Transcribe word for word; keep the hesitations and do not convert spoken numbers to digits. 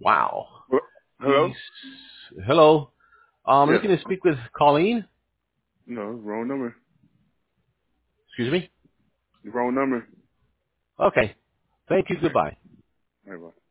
Wow. Well, hello? He's hello. Um, Yes. looking to speak with Colleen. No, wrong number. Excuse me. Wrong number. Okay. Thank you. Goodbye. All right, bye.